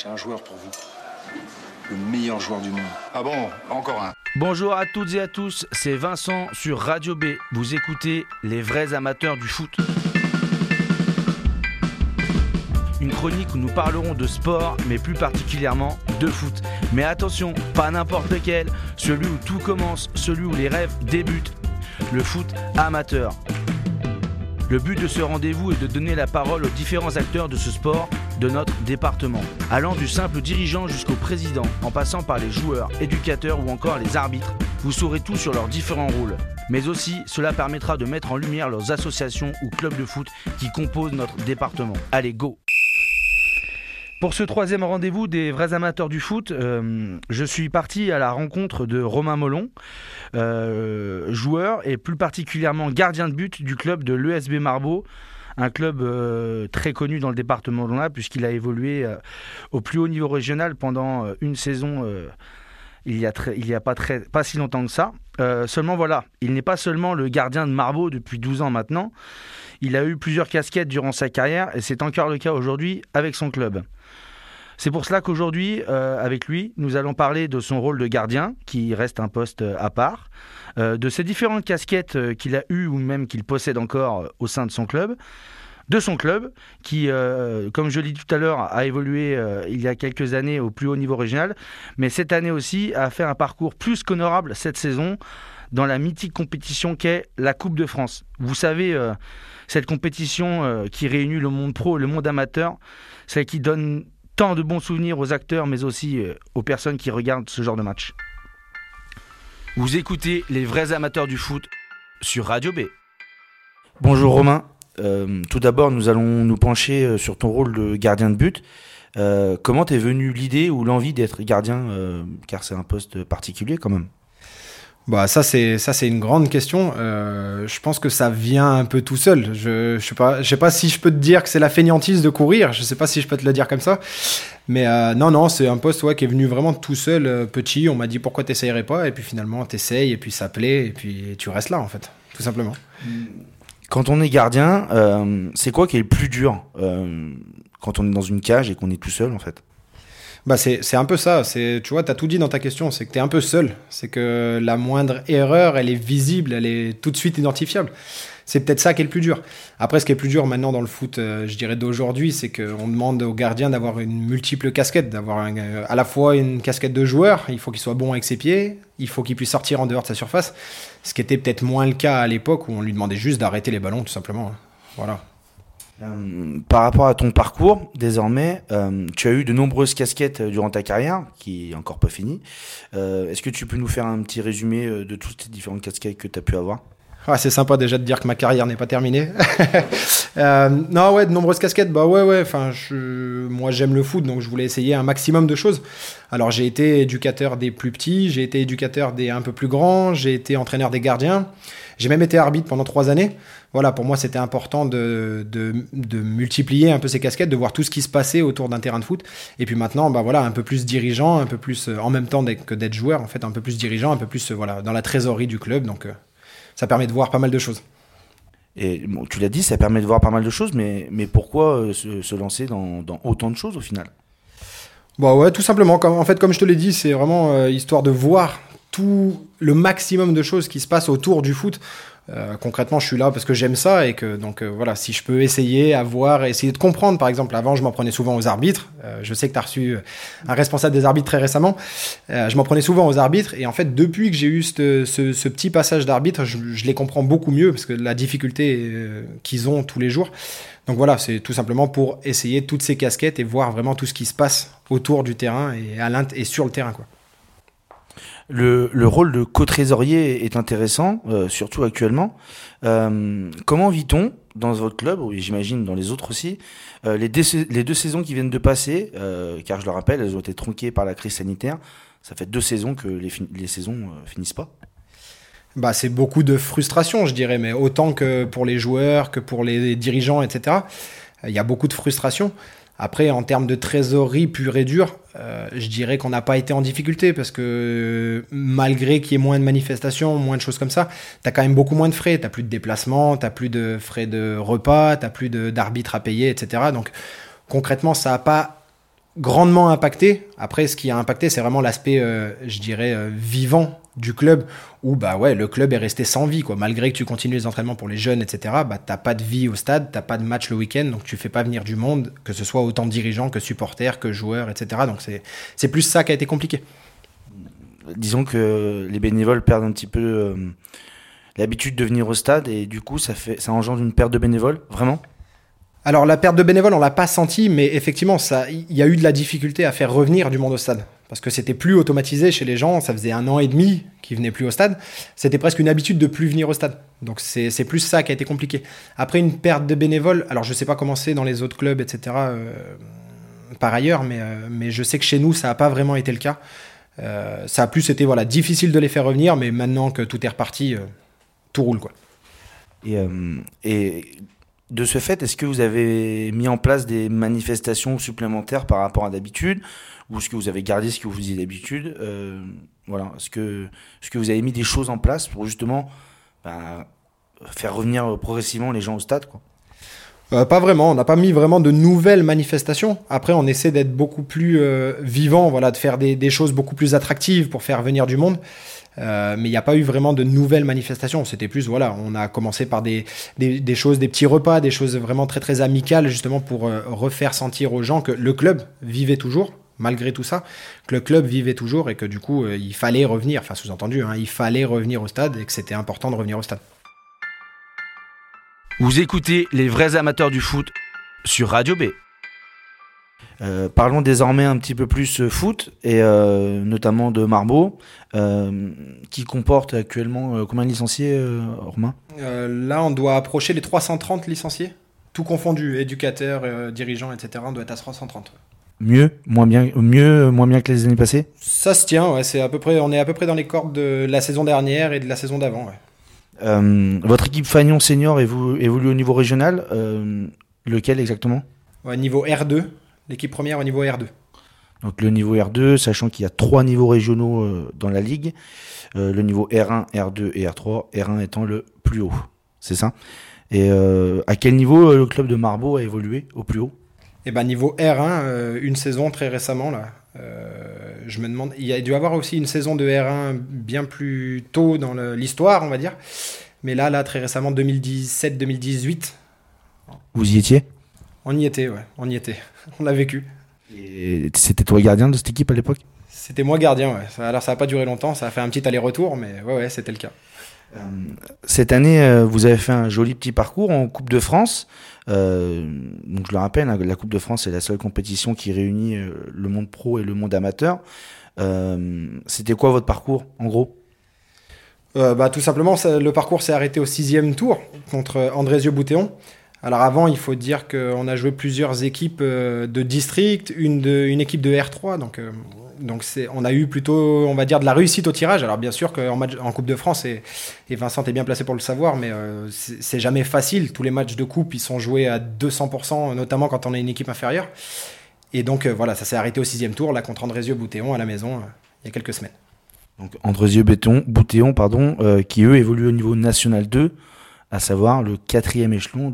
J'ai un joueur pour vous. Le meilleur joueur du monde. Ah bon, encore un. Bonjour à toutes et à tous, c'est Vincent sur Radio B. Vous écoutez les vrais amateurs du foot. Une chronique où nous parlerons de sport, mais plus particulièrement de foot. Mais attention, pas n'importe lequel, celui où tout commence, celui où les rêves débutent. Le foot amateur. Le but de ce rendez-vous est de donner la parole aux différents acteurs de ce sport de notre département, allant du simple dirigeant jusqu'au président, en passant par les joueurs, éducateurs ou encore les arbitres. Vous saurez tout sur leurs différents rôles. Mais aussi, cela permettra de mettre en lumière leurs associations ou clubs de foot qui composent notre département. Allez, go! Pour ce troisième rendez-vous des vrais amateurs du foot, je suis parti à la rencontre de Romain Molon, joueur et plus particulièrement gardien de but du club de l'ESB Marbeau, un club très connu dans le département de l'Ain puisqu'il a évolué au plus haut niveau régional pendant une saison il y a pas si longtemps que ça. Seulement voilà, il n'est pas seulement le gardien de Marbeau depuis 12 ans maintenant, il a eu plusieurs casquettes durant sa carrière et c'est encore le cas aujourd'hui avec son club. C'est pour cela qu'aujourd'hui, avec lui, nous allons parler de son rôle de gardien, qui reste un poste à part, de ses différentes casquettes qu'il a eues ou même qu'il possède encore au sein de son club, de son club, qui, comme je l'ai dit tout à l'heure, a évolué il y a quelques années au plus haut niveau régional, mais cette année aussi a fait un parcours plus qu'honorable cette saison dans la mythique compétition qu'est la Coupe de France. Vous savez, cette compétition qui réunit le monde pro et le monde amateur, celle qui donne tant de bons souvenirs aux acteurs, mais aussi aux personnes qui regardent ce genre de match. Vous écoutez les vrais amateurs du foot sur Radio B. Bonjour Romain. Tout d'abord, nous allons nous pencher sur ton rôle de gardien de but. Comment t'es venue l'idée ou l'envie d'être gardien, car c'est un poste particulier quand même? Bah ça c'est une grande question. Je pense que ça vient un peu tout seul. Je sais pas si je peux te dire que c'est la fainéantise de courir. Je sais pas si je peux te le dire comme ça. Mais non, c'est un poste qui est venu vraiment tout seul, petit. On m'a dit pourquoi t'essayerais pas, et puis finalement t'essayes, et puis ça plaît, et puis tu restes là en fait, tout simplement. Quand on est gardien, c'est quoi qui est le plus dur quand on est dans une cage et qu'on est tout seul en fait? Bah c'est un peu ça, tu vois, t'as tout dit dans ta question, c'est que t'es un peu seul, c'est que la moindre erreur, elle est visible, elle est tout de suite identifiable. C'est peut-être ça qui est le plus dur. Après, ce qui est plus dur maintenant dans le foot, je dirais d'aujourd'hui, c'est qu'on demande aux gardiens d'avoir une multiple casquette, d'avoir à la fois une casquette de joueur, il faut qu'il soit bon avec ses pieds, il faut qu'il puisse sortir en dehors de sa surface, ce qui était peut-être moins le cas à l'époque où on lui demandait juste d'arrêter les ballons tout simplement. Voilà. Par rapport à ton parcours, désormais, tu as eu de nombreuses casquettes durant ta carrière, qui est encore pas finie. Est-ce que tu peux nous faire un petit résumé de toutes ces différentes casquettes que tu as pu avoir? C'est sympa déjà de dire que ma carrière n'est pas terminée. Non, de nombreuses casquettes. Bah ouais. Enfin, moi j'aime le foot, donc je voulais essayer un maximum de choses. Alors j'ai été éducateur des plus petits, j'ai été éducateur des un peu plus grands, j'ai été entraîneur des gardiens, j'ai même été arbitre pendant 3 années. Voilà, pour moi c'était important de multiplier un peu ces casquettes, de voir tout ce qui se passait autour d'un terrain de foot. Et puis maintenant, un peu plus dirigeant, un peu plus en même temps que d'être joueur, en fait, un peu plus dirigeant, un peu plus dans la trésorerie du club. Donc ça permet de voir pas mal de choses. Et bon, tu l'as dit, ça permet de voir pas mal de choses, mais pourquoi se lancer dans autant de choses au final? Tout simplement. Comme je te l'ai dit, c'est vraiment histoire de voir tout le maximum de choses qui se passent autour du foot. Concrètement, je suis là parce que j'aime ça et que si je peux essayer de comprendre. Par exemple, avant, je m'en prenais souvent aux arbitres. Je sais que tu as reçu un responsable des arbitres très récemment. Je m'en prenais souvent aux arbitres et en fait, depuis que j'ai eu ce petit passage d'arbitre, je les comprends beaucoup mieux parce que la difficulté qu'ils ont tous les jours. Donc voilà, c'est tout simplement pour essayer toutes ces casquettes et voir vraiment tout ce qui se passe autour du terrain et sur le terrain, quoi. Le rôle de co-trésorier est intéressant, surtout actuellement. Comment vit-on dans votre club, ou j'imagine dans les autres aussi, les 2 saisons qui viennent de passer, car je le rappelle, elles ont été tronquées par la crise sanitaire. Ça fait 2 saisons que les saisons finissent pas. C'est beaucoup de frustration, je dirais, mais autant que pour les joueurs, que pour les dirigeants, etc. Il y a beaucoup de frustration. Après, en termes de trésorerie pure et dure, je dirais qu'on n'a pas été en difficulté parce que malgré qu'il y ait moins de manifestations, moins de choses comme ça, tu as quand même beaucoup moins de frais. Tu n'as plus de déplacement, tu n'as plus de frais de repas, tu n'as plus d'arbitre à payer, etc. Donc concrètement, ça n'a pas grandement impacté. Après, ce qui a impacté, c'est vraiment l'aspect, je dirais, vivant du club, où bah ouais, le club est resté sans vie, quoi. Malgré que tu continues les entraînements pour les jeunes, etc., bah t'as pas de vie au stade, t'as pas de match le week-end, donc tu fais pas venir du monde, que ce soit autant dirigeants que supporters, que joueurs, etc. Donc c'est plus ça qui a été compliqué. Disons que les bénévoles perdent un petit peu l'habitude de venir au stade, et du coup ça engendre une perte de bénévoles, vraiment. Alors la perte de bénévoles, on l'a pas senti, mais effectivement, il y a eu de la difficulté à faire revenir du monde au stade. Parce que c'était plus automatisé chez les gens, ça faisait 1 an et demi qu'ils venaient plus au stade. C'était presque une habitude de plus venir au stade. Donc c'est plus ça qui a été compliqué. Après une perte de bénévoles, alors je sais pas comment c'est dans les autres clubs, etc. Par ailleurs, mais je sais que chez nous, ça n'a pas vraiment été le cas. Ça a plus été difficile de les faire revenir, mais maintenant que tout est reparti, tout roule, quoi. Et de ce fait, est-ce que vous avez mis en place des manifestations supplémentaires par rapport à d'habitude, ou est-ce que vous avez gardé ce que vous faisiez d'habitude? Est-ce que vous avez mis des choses en place pour justement faire revenir progressivement les gens au stade, quoi? Pas vraiment, on n'a pas mis vraiment de nouvelles manifestations. Après, on essaie d'être beaucoup plus vivant, de faire des choses beaucoup plus attractives pour faire venir du monde. Mais il n'y a pas eu vraiment de nouvelles manifestations. C'était plus, on a commencé par des choses, des petits repas, des choses vraiment très très amicales, justement pour refaire sentir aux gens que le club vivait toujours, malgré tout ça, que le club vivait toujours et que du coup, il fallait revenir, enfin sous-entendu, il fallait revenir au stade et que c'était important de revenir au stade. Vous écoutez les vrais amateurs du foot sur Radio B. Parlons désormais un petit peu plus foot, et notamment de Marbo, qui comporte actuellement combien de licenciés, Romain ? Là, on doit approcher les 330 licenciés, tout confondu, éducateurs, dirigeants, etc. On doit être à 330. Mieux, moins bien que les années passées ? Ça se tient, ouais, on est à peu près dans les cordes de la saison dernière et de la saison d'avant. Ouais. Votre équipe Fagnon senior évolue au niveau régional, lequel exactement ? Ouais, niveau R2, l'équipe première au niveau R2. Donc le niveau R2, sachant qu'il y a 3 niveaux régionaux dans la ligue, le niveau R1, R2 et R3, R1 étant le plus haut, c'est ça ? Et à quel niveau le club de Marbo a évolué au plus haut ? Niveau R1, une saison très récemment, là. Je me demande, il y a dû avoir aussi une saison de R1 bien plus tôt dans l'histoire, on va dire. Mais là, très récemment, 2017-2018. Vous y étiez ? On y était, ouais, on y était. On l'a vécu. Et c'était toi le gardien de cette équipe à l'époque ? C'était moi gardien, ouais. Alors ça n'a pas duré longtemps, ça a fait un petit aller-retour, mais ouais, c'était le cas. Cette année, vous avez fait un joli petit parcours en Coupe de France. Donc je le rappelle, la Coupe de France est la seule compétition qui réunit le monde pro et le monde amateur. C'était quoi votre parcours, en gros ? Tout simplement, le parcours s'est arrêté au 6e tour contre Andrézieux-Boutéon. Alors avant, il faut dire qu'on a joué plusieurs équipes de district, une équipe de R3, donc on a eu plutôt, on va dire, de la réussite au tirage. Alors bien sûr en Coupe de France, et Vincent est bien placé pour le savoir, mais c'est jamais facile. Tous les matchs de coupe, ils sont joués à 200%, notamment quand on est une équipe inférieure. Et donc ça s'est arrêté au 6e tour, là contre Andrézieux-Boutéon à la maison, il y a quelques semaines. Donc Andrézieux-Boutéon, qui eux évoluent au niveau national 2, à savoir le 4e échelon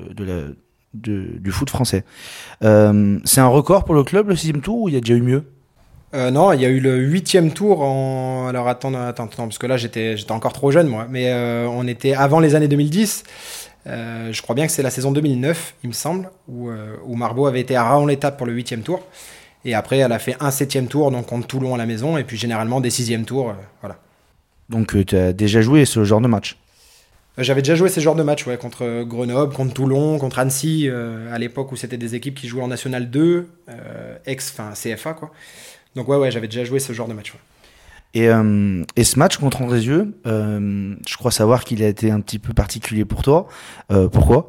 du foot français. C'est un record pour le club, le 6e tour, ou il y a déjà eu mieux ? Non, il y a eu le 8e tour alors attends, parce que là j'étais encore trop jeune moi, mais on était avant les années 2010. Je crois bien que c'est la saison 2009, il me semble, où Marbo avait été à Raon-l'Étape pour le 8e tour. Et après, elle a fait un 7e tour, donc contre Toulon à la maison, et puis généralement des 6e tours, voilà. Donc tu as déjà joué ce genre de match ? J'avais déjà joué ces genres de matchs, ouais, contre Grenoble, contre Toulon, contre Annecy, à l'époque où c'était des équipes qui jouaient en National 2, CFA, quoi. Donc ouais, j'avais déjà joué ce genre de match. Ouais. Et ce match contre Andrézieux, je crois savoir qu'il a été un petit peu particulier pour toi. Pourquoi ?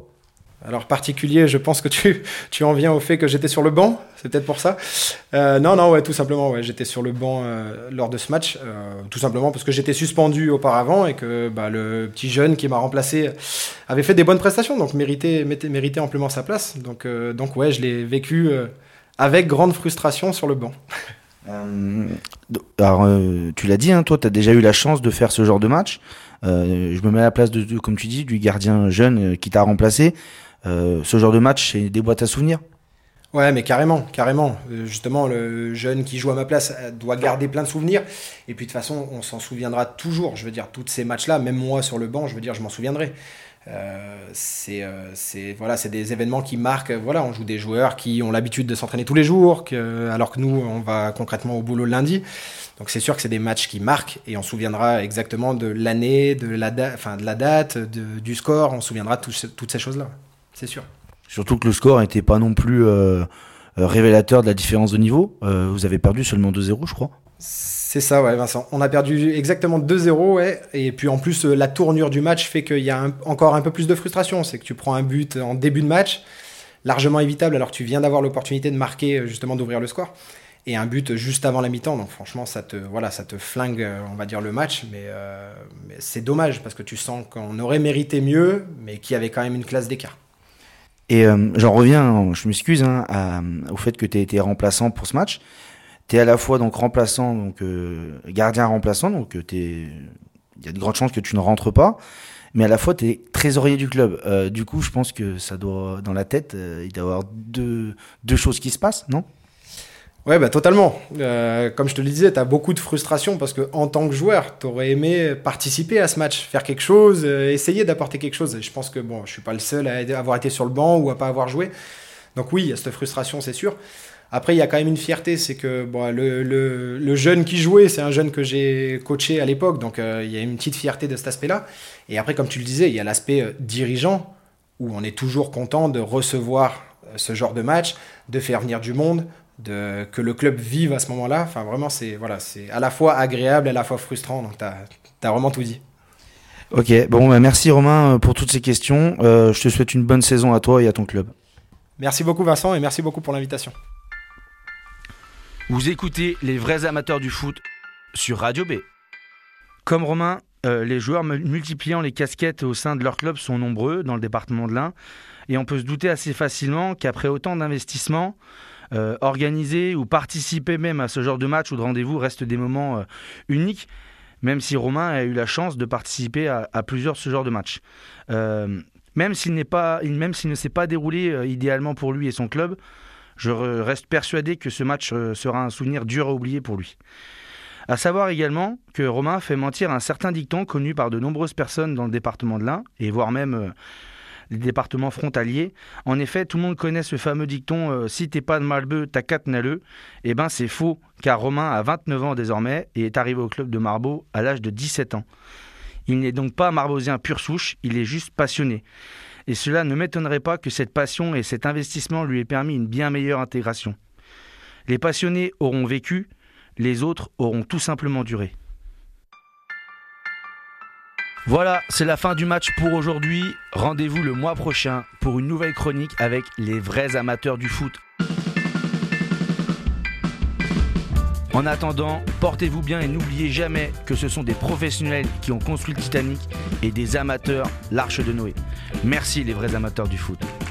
Alors particulier, je pense que tu en viens au fait que j'étais sur le banc, c'est peut-être pour ça. Non, ouais, tout simplement, ouais, j'étais sur le banc lors de ce match, tout simplement parce que j'étais suspendu auparavant et que le petit jeune qui m'a remplacé avait fait des bonnes prestations, donc méritait amplement sa place. Donc ouais, je l'ai vécu avec grande frustration sur le banc. Alors, tu l'as dit, toi, tu as déjà eu la chance de faire ce genre de match. Je me mets à la place de comme tu dis, du gardien jeune qui t'a remplacé. Ce genre de match, c'est des boîtes à souvenirs. Ouais, mais carrément. Justement, le jeune qui joue à ma place doit garder plein de souvenirs. Et puis de toute façon, on s'en souviendra toujours. Je veux dire, tous ces matchs-là, même moi sur le banc, je veux dire, je m'en souviendrai. C'est des événements qui marquent. Voilà, on joue des joueurs qui ont l'habitude de s'entraîner tous les jours, alors que nous, on va concrètement au boulot le lundi. Donc c'est sûr que c'est des matchs qui marquent et on se souviendra exactement de l'année, de la date, du score. On se souviendra de toutes ces choses-là. C'est sûr. Surtout que le score n'était pas non plus révélateur de la différence de niveau. Vous avez perdu seulement 2-0, je crois. C'est ça, ouais, Vincent. On a perdu exactement 2-0, ouais. Et puis en plus, la tournure du match fait qu'il y a encore un peu plus de frustration. C'est que tu prends un but en début de match, largement évitable, alors que tu viens d'avoir l'opportunité de marquer, justement d'ouvrir le score. Et un but juste avant la mi-temps. Donc franchement, ça te flingue, on va dire, le match. Mais c'est dommage parce que tu sens qu'on aurait mérité mieux, mais qu'il y avait quand même une classe d'écart. Et j'en reviens, je m'excuse, au fait que tu as été remplaçant pour ce match. Tu es à la fois donc remplaçant, donc gardien remplaçant, donc il y a de grandes chances que tu ne rentres pas, mais à la fois tu es trésorier du club. Du coup, je pense que ça doit, dans la tête, il doit y avoir deux choses qui se passent, non ? Ouais, bah totalement. Comme je te le disais, tu as beaucoup de frustration parce que en tant que joueur, tu aurais aimé participer à ce match, faire quelque chose, essayer d'apporter quelque chose. Et je pense que je suis pas le seul à avoir été sur le banc ou à pas avoir joué. Donc oui, il y a cette frustration, c'est sûr. Après, il y a quand même une fierté, c'est que le jeune qui jouait, c'est un jeune que j'ai coaché à l'époque, donc il y a une petite fierté de cet aspect-là. Et après, comme tu le disais, il y a l'aspect dirigeant, où on est toujours content de recevoir ce genre de match, de faire venir du monde, que le club vive à ce moment-là. Enfin, vraiment, c'est à la fois agréable, à la fois frustrant, donc t'as vraiment tout dit. Ok, merci Romain pour toutes ces questions. Je te souhaite une bonne saison à toi et à ton club. Merci beaucoup Vincent et merci beaucoup pour l'invitation. Vous écoutez les vrais amateurs du foot sur Radio B. Comme Romain, les joueurs multipliant les casquettes au sein de leur club sont nombreux dans le département de l'Ain. Et on peut se douter assez facilement qu'après autant d'investissements, organiser ou participer même à ce genre de match ou de rendez-vous reste des moments uniques, même si Romain a eu la chance de participer à plusieurs ce genre de matchs. Même s'il ne s'est pas déroulé idéalement pour lui et son club, je reste persuadé que ce match sera un souvenir dur à oublier pour lui. À savoir également que Romain fait mentir un certain dicton connu par de nombreuses personnes dans le département de l'Ain, et voire même les départements frontaliers. En effet, tout le monde connaît ce fameux dicton si t'es pas de Malbeu, t'as quatre naleux. Eh ben c'est faux, car Romain a 29 ans désormais et est arrivé au club de Marbeau à l'âge de 17 ans. Il n'est donc pas marbosien pure souche, il est juste passionné. Et cela ne m'étonnerait pas que cette passion et cet investissement lui aient permis une bien meilleure intégration. Les passionnés auront vécu, les autres auront tout simplement duré. Voilà, c'est la fin du match pour aujourd'hui. Rendez-vous le mois prochain pour une nouvelle chronique avec les vrais amateurs du foot. En attendant, portez-vous bien et n'oubliez jamais que ce sont des professionnels qui ont construit le Titanic et des amateurs l'Arche de Noé. Merci les vrais amateurs du foot.